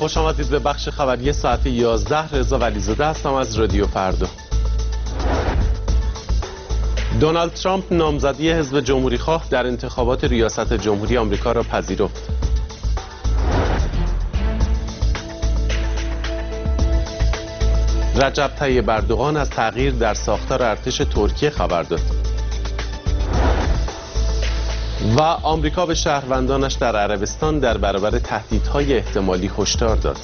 خوش آمدید به بخش خبری ساعت 11. رضا ولیزاده هستم از رادیو فردا. دونالد ترامپ نامزدی حزب جمهوری‌خواه در انتخابات ریاست جمهوری آمریکا را پذیرفت. رجب طیب اردوغان از تغییر در ساختار ارتش ترکیه خبر داد. و آمریکا به شهروندانش در عربستان در برابر تهدیدهای احتمالی هشدار داد.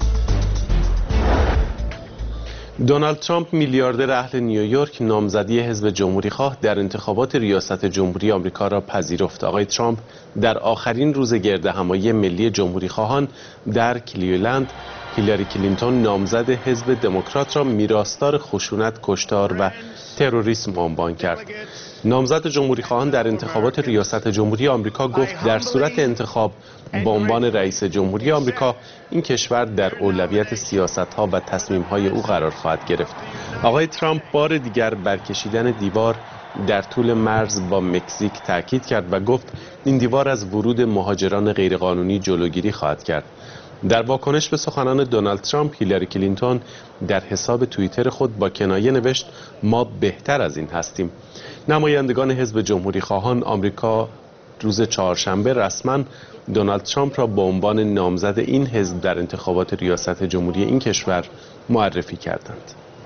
دونالد ترامپ میلیاردر اهل نیویورک نامزدی حزب جمهوری‌خواه در انتخابات ریاست جمهوری آمریکا را پذیرفت. آقای ترامپ در آخرین روز گردهمایی ملی جمهوری‌خواهان در کلیولند هیلاری کلینتون نامزد حزب دموکرات را میراثدار خشونت، کشتار و تروریسم عنوان کرد. نامزد جمهوری‌خواهان در انتخابات ریاست جمهوری آمریکا گفت در صورت انتخاب به عنوان رئیس جمهوری آمریکا این کشور در اولویت سیاست‌ها و تصمیم‌های او قرار خواهد گرفت. آقای ترامپ بار دیگر برکشیدن دیوار در طول مرز با مکزیک تاکید کرد و گفت این دیوار از ورود مهاجران غیرقانونی جلوگیری خواهد کرد. در واکنش به سخنان دونالد ترامپ، هیلاری کلینتون در حساب توییتر خود با کنایه نوشت ما بهتر از این هستیم. نمایندگان حزب جمهوری خواهان آمریکا روز چهارشنبه رسما دونالد ترامپ را به عنوان نامزد این حزب در انتخابات ریاست جمهوری این کشور معرفی کردند.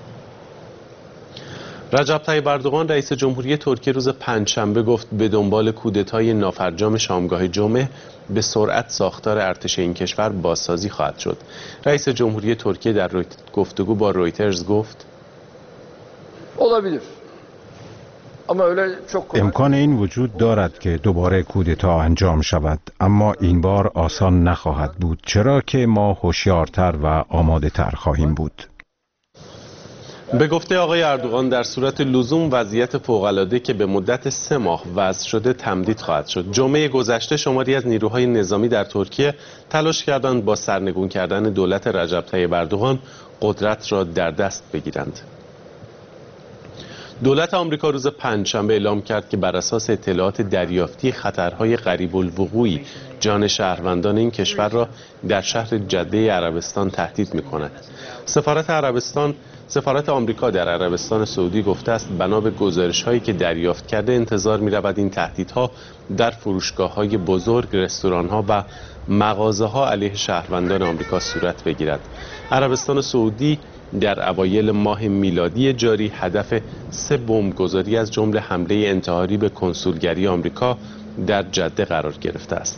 رجب طیب اردوغان رئیس جمهوری ترکیه روز پنجشنبه گفت به دنبال کودتای نافرجام شامگاه جمعه به سرعت ساختار ارتش این کشور بازسازی خواهد شد. رئیس جمهوری ترکیه در گفتگو با رویترز گفت امکان این وجود دارد که دوباره کودتا انجام شود، اما این بار آسان نخواهد بود، چرا که ما هوشیارتر و آماده تر خواهیم بود. به گفته آقای اردوغان در صورت لزوم وضعیت فوق‌العاده که به مدت 3 ماه وضع شده تمدید خواهد شد. جمعه گذشته شماری از نیروهای نظامی در ترکیه تلاش کردند با سرنگون کردن دولت رجب طیب اردوغان قدرت را در دست بگیرند. دولت آمریکا روز پنجشنبه اعلام کرد که بر اساس اطلاعات دریافتی خطرهای قریب الوقوعی جان شهروندان این کشور را در شهر جده عربستان تهدید می‌کند. سفارت آمریکا در عربستان سعودی گفته است بنا به گزارش‌هایی که دریافت کرده انتظار می‌رود این تهدیدها در فروشگاه‌های بزرگ، رستوران‌ها و مغازه‌ها علیه شهروندان آمریکا صورت بگیرد. عربستان سعودی در اوایل ماه میلادی جاری هدف 3 بمبگذاری از جمله حمله انتحاری به کنسولگری آمریکا در جده قرار گرفته است.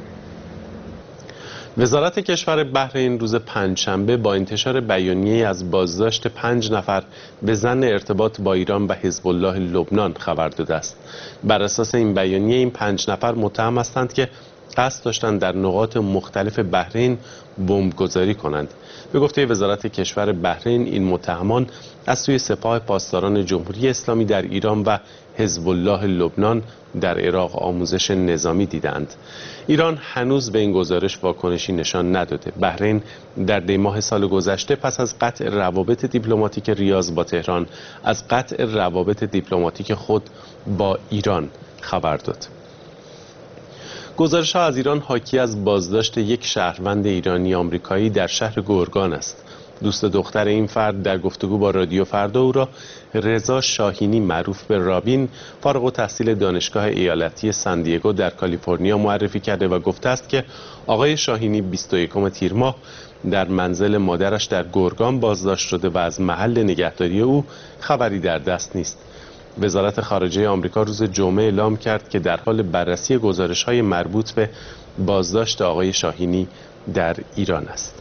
وزارت کشور بحرین روز پنجشنبه با انتشار بیانیه‌ای از بازداشت 5 نفر به ظن ارتباط با ایران و حزب الله لبنان خبر داده است. بر اساس این بیانیه این 5 نفر متهم هستند که قصد داشتند در نقاط مختلف بحرین بمبگذاری کنند. به گفته وزارت کشور بحرین این متهمان از سوی سپاه پاسداران جمهوری اسلامی در ایران و حزب الله لبنان در عراق آموزش نظامی دیدند. ایران هنوز به این گزارش واکنشی نشان نداده. بحرین در دی ماه سال گذشته پس از قطع روابط دیپلماتیک ریاض با تهران از قطع روابط دیپلماتیک خود با ایران خبر داد. گزارش‌ها از ایران حاکی از بازداشت یک شهروند ایرانی آمریکایی در شهر گرگان است. دوست دختر این فرد در گفتگو با رادیو فردا او را رضا شاهینی معروف به رابین فارغ التحصیل دانشگاه ایالتی سان دیگو در کالیفرنیا معرفی کرده و گفته است که آقای شاهینی 21 تیر ماه در منزل مادرش در گرگان بازداشت شده و از محل نگهداری او خبری در دست نیست. وزارت خارجه آمریکا روز جمعه اعلام کرد که در حال بررسی گزارش‌های مربوط به بازداشت آقای شاهینی در ایران است.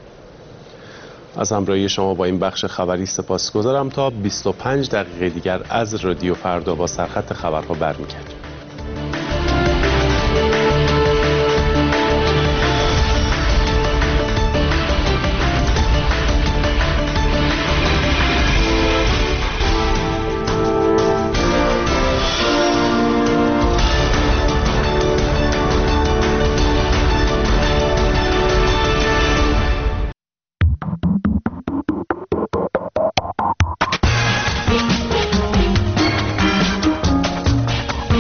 از همراهی شما با این بخش خبری سپاسگزارم. تا 25 دقیقه دیگر از رادیو فردا با سرخط خبرها برمیگردیم.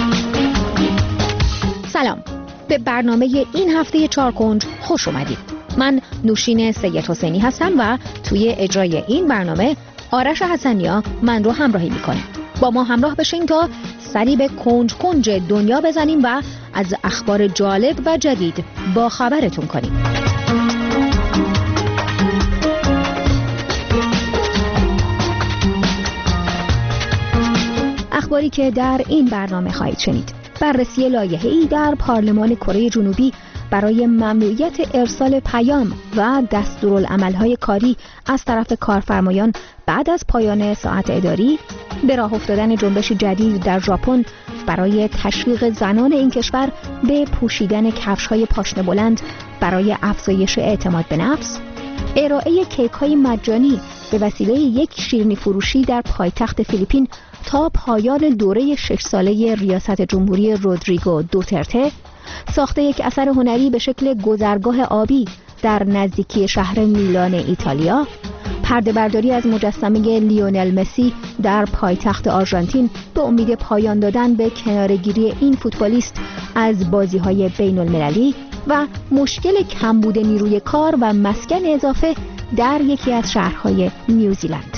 برنامه این هفته چارکنج خوش اومدید. من نوشین سید حسینی هستم و توی اجرای این برنامه آرش حسنیا من رو همراهی میکنه. با ما همراه بشین تا سری به کنج کنج دنیا بزنیم و از اخبار جالب و جدید با خبرتون کنیم. اخباری که در این برنامه خواهید شنید: بررسی لایحه‌ای در پارلمان کره جنوبی برای ممنوعیت ارسال پیام و دستورالعمل‌های کاری از طرف کارفرمایان بعد از پایان ساعت اداری، به راه افتادن جنبش جدید در ژاپن برای تشویق زنان این کشور به پوشیدن کفش‌های پاشنه بلند برای افزایش اعتماد به نفس، ارائه کیک‌های مجانی به وسیله یک شیرینی فروشی در پایتخت فیلیپین تا پایان دوره 6 ساله ریاست جمهوری رودریگو دوترته، ساخت یک اثر هنری به شکل گذرگاه آبی در نزدیکی شهر میلان ایتالیا، پرده برداری از مجسمه لیونل مسی در پایتخت آرژانتین به امید پایان دادن به کناره‌گیری این فوتبالیست از بازی‌های بین‌المللی و مشکل کمبود نیروی کار و مسکن اضافه در یکی از شهرهای نیوزیلند.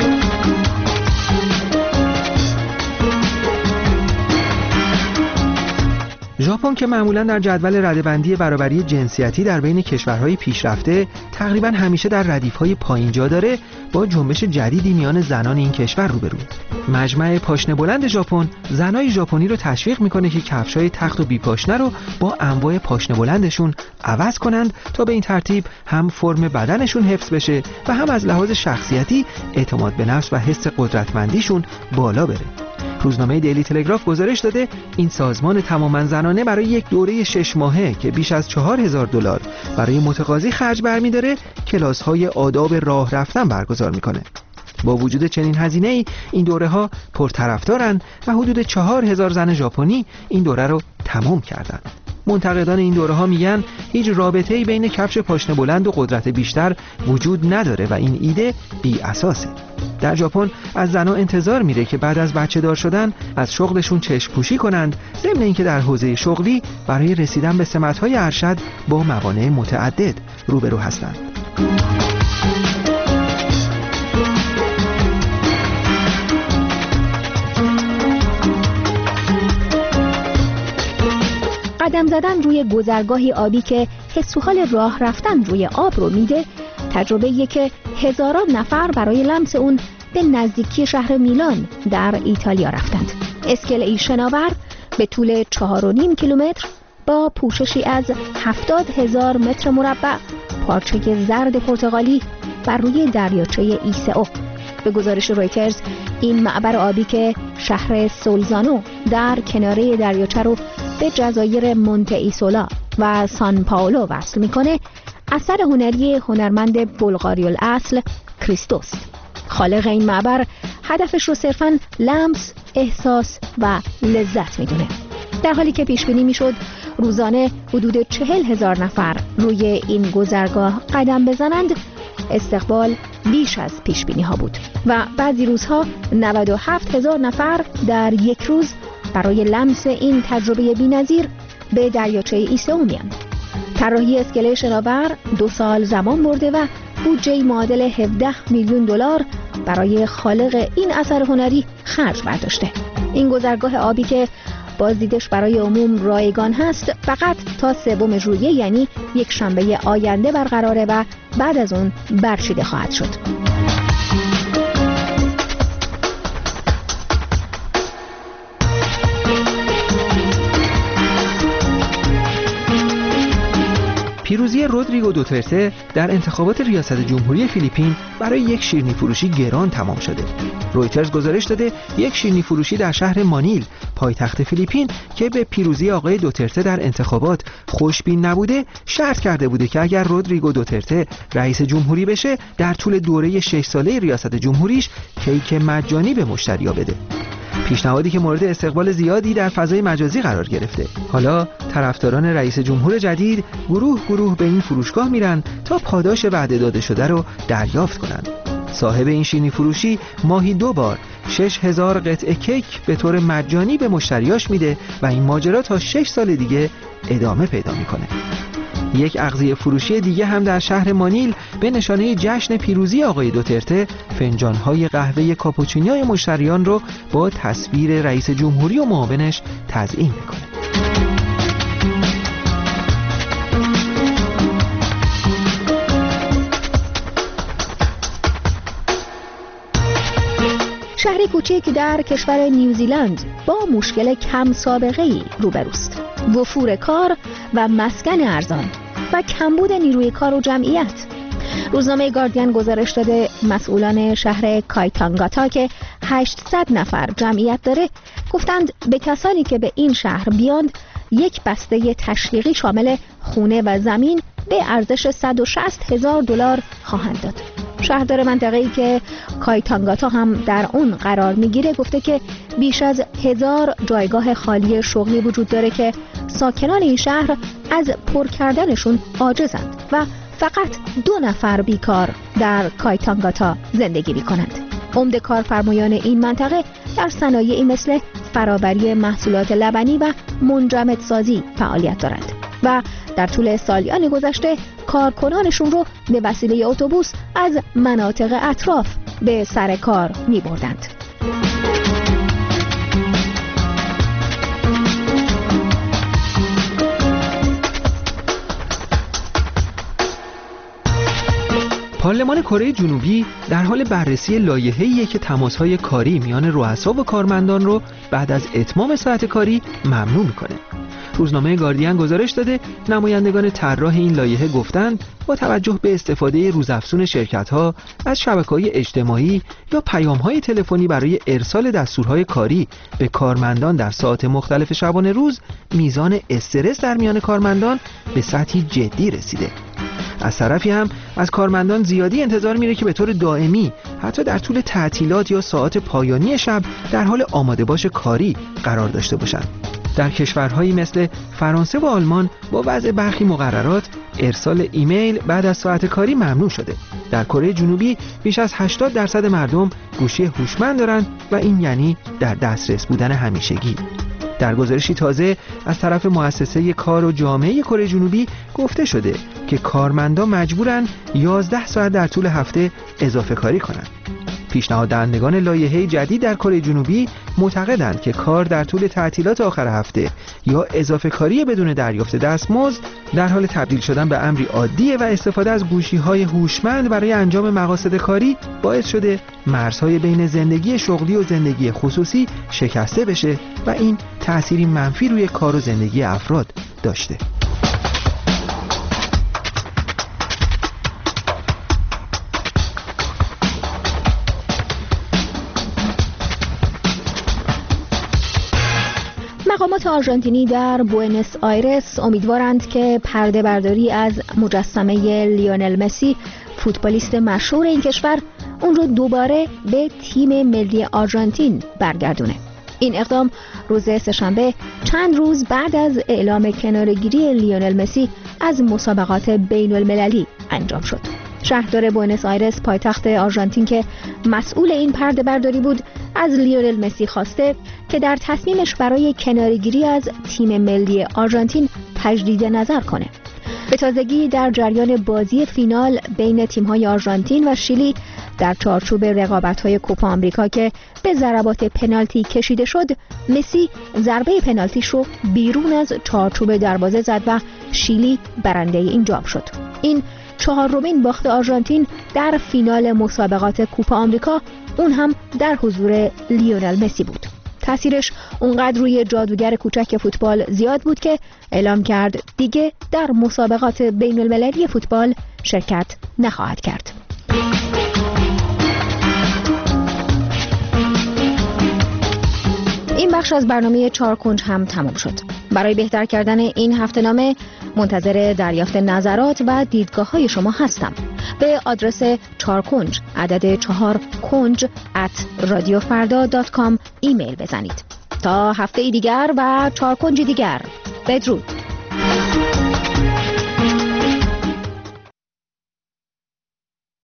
ژاپن که معمولا در جدول رده‌بندی برابری جنسیتی در بین کشورهای پیشرفته تقریبا همیشه در ردیف‌های پایین جا داره، با جنبش جدیدی میان زنان این کشور روبروه. مجمع پاشنه بلند ژاپن زنای ژاپنی رو تشویق میکنه که کفش‌های تخت و بی پاشنه رو با انواع پاشنه بلندشون عوض کنند تا به این ترتیب هم فرم بدنشون حفظ بشه و هم از لحاظ شخصیتی اعتماد به نفس و حس قدرتمندیشون بالا بره. روزنامه دیلی تلگراف گزارش داده این سازمان تماما زنانه برای یک دوره 6 ماهه که بیش از $4000 برای متقاضی خرج برمی‌داره، کلاس‌های آداب راه رفتن برگزار میکنه. با وجود چنین هزینه‌ای این دوره‌ها پرطرفدارن و حدود 4000 زن ژاپنی این دوره رو تمام کردن. منتقدان این دوره‌ها میگن هیچ رابطه‌ای بین کفش پاشنه بلند و قدرت بیشتر وجود نداره و این ایده بی اساسه. در ژاپن از زنها انتظار میره که بعد از بچه دار شدن از شغلشون چشم پوشی کنند، ضمن اینکه در حوزه شغلی برای رسیدن به سمت‌های ارشد با موانع متعدد روبرو هستند. قدم زدن روی گذرگاهی آبی که حس و حال راه رفتن روی آب رو میده، تجربه‌ایه که هزاران نفر برای لمس اون به نزدیکی شهر میلان در ایتالیا رفتند. اسکله‌ای شناور به طول 4.5 کیلومتر با پوششی از 70,000 متر مربع پارچه زرد پرتغالی بر روی دریاچه ایسئو. به گزارش رویترز این معبر آبی که شهر سولزانو در کناره دریاچه رو به جزایر مونته ایسولا و سان پائولو وصل میکنه، اثر هنری هنرمند بلغاری الاصل کریستوس. خالق این معبر هدفش رو صرفاً لمس، احساس و لذت میدونه. در حالی که پیش بینی میشد روزانه حدود 40,000 نفر روی این گذرگاه قدم بزنند، استقبال بیش از پیش بینی ها بود و بعضی روزها 97,000 نفر در یک روز برای لمس این تجربه بی‌نظیر به دریاچه ایسئو میان. طراحی اسکله شناور 2 سال زمان برده و بودجه معادل 17 میلیون دلار برای خالق این اثر هنری خرج برداشته. این گذرگاه آبی که بازدیدش برای عموم رایگان هست فقط تا 3 ژوئیه یعنی یک شنبه آینده برقراره و بعد از اون برچیده خواهد شد. پیروزی رودریگو دوترته در انتخابات ریاست جمهوری فیلیپین برای یک شیرینی فروشی گران تمام شده. رویترز گزارش داده یک شیرینی فروشی در شهر مانیل، پایتخت فیلیپین، که به پیروزی آقای دوترته در انتخابات خوشبین نبوده، شرط کرده بوده که اگر رودریگو دوترته رئیس جمهوری بشه، در طول دوره 6 ساله ریاست جمهوریش کیک مجانی به مشتری‌ها بده. پیشنهادی که مورد استقبال زیادی در فضای مجازی قرار گرفته. حالا طرفداران رئیس جمهور جدید گروه به این فروشگاه میرن تا پاداش وعده داده شده رو دریافت کنند. صاحب این شیرینی فروشی ماهی 2 بار 6,000 قطعه کیک به طور مجانی به مشتریاش میده و این ماجرا تا 6 سال دیگه ادامه پیدا میکنه. یک اغذیه فروشی دیگه هم در شهر مانیل به نشانه جشن پیروزی آقای دوترته فنجان‌های قهوه کاپوچینوی مشتریان رو با تصویر رئیس جمهوری و معاونش تزیین میکنه. شهری کوچک در کشور نیوزیلند با مشکل کم سابقه‌ای روبروست: وفور کار و مسکن ارزان و کمبود نیروی کار و جمعیت. روزنامه گاردین گزارش داده مسئولان شهر کایتانگاتا که 800 نفر جمعیت داره گفتند به کسانی که به این شهر بیاند یک بسته تشویقی شامل خونه و زمین به ارزش $160,000 خواهند داد. شهردار منطقه‌ای که کایتانگاتا هم در اون قرار میگیره گفته که بیش از 1000 جایگاه خالی شغلی وجود داره که ساکنان این شهر از پر کردنشون عاجزند و فقط 2 نفر بیکار در کایتانگاتا زندگی میکنند. عمده کارفرمایان این منطقه در صنایعی مثل فرآوری محصولات لبنی و منجمدسازی فعالیت دارند و در طول سالیان گذشته کارکنانشون رو به وسیله اتوبوس از مناطق اطراف به سر کار می بردند. پارلمان کره جنوبی در حال بررسی لایحه‌ایه که تماس‌های کاری میان رؤسا و کارمندان رو بعد از اتمام ساعت کاری ممنوع میکنه. روزنامه گاردین گزارش داده نمایندگان طراح این لایحه گفتند با توجه به استفاده روزافزون شرکت‌ها از شبکه‌های اجتماعی یا پیام‌های تلفنی برای ارسال دستورهای کاری به کارمندان در ساعات مختلف شبانه روز، میزان استرس در میان کارمندان به سطحی جدی رسیده. از طرفی هم از کارمندان زیادی انتظار میره که به طور دائمی حتی در طول تعطیلات یا ساعات پایانی شب در حال آماده باش کاری قرار داشته باشند. در کشورهایی مثل فرانسه و آلمان با وضع برخی مقررات ارسال ایمیل بعد از ساعت کاری ممنوع شده. در کره جنوبی بیش از 80% مردم گوشی هوشمند دارند و این یعنی در دسترس بودن همیشگی. در گزارشی تازه از طرف مؤسسه کار و جامعه کره جنوبی گفته شده که کارمندان مجبورن 11 ساعت در طول هفته اضافه کاری کنند. پیشنهاد دهندگان لایحه جدید در کره جنوبی معتقدند که کار در طول تعطیلات آخر هفته یا اضافه کاری بدون دریافت دستمزد در حال تبدیل شدن به امری عادیه و استفاده از گوشی‌های هوشمند برای انجام مقاصد کاری باعث شده مرزهای بین زندگی شغلی و زندگی خصوصی شکسته بشه و این تأثیری منفی روی کار و زندگی افراد داشته. مقامات آرژانتینی در بوئنوس آیرس امیدوارند که پرده برداری از مجسمه لیونل مسی، فوتبالیست مشهور این کشور، اون رو دوباره به تیم ملی آرژانتین برگردونه. این اقدام روز سه‌شنبه چند روز بعد از اعلام کناره‌گیری لیونل مسی از مسابقات بین المللی انجام شد. شهردار بوئنوس آیرس پایتخت آرژانتین که مسئول این پرده برداری بود از لیونل مسی خواسته که در تصمیمش برای کناره‌گیری از تیم ملی آرژانتین تجدید نظر کنه. به تازگی در جریان بازی فینال بین تیم‌های آرژانتین و شیلی در چارچوب رقابت‌های کوپا آمریکا که به ضربات پنالتی کشیده شد، مسی ضربه پنالتیش رو بیرون از چارچوب دروازه زد و شیلی برنده این جام شد. این 4مین باخت آرژانتین در فینال مسابقات کوپا آمریکا، اون هم در حضور لیونل مسی بود. تأثیرش اونقدر روی جادوگر کوچک فوتبال زیاد بود که اعلام کرد دیگه در مسابقات بین المللی فوتبال شرکت نخواهد کرد. این بخش از برنامه 4 کنج هم تمام شد. برای بهتر کردن این هفته‌نامه منتظر دریافت نظرات و دیدگاه‌های شما هستم. به آدرس 4 کنج عدد 4 کنج @radiofarda.com ایمیل بزنید. تا هفته دیگر و 4 کنج دیگر، بدرود.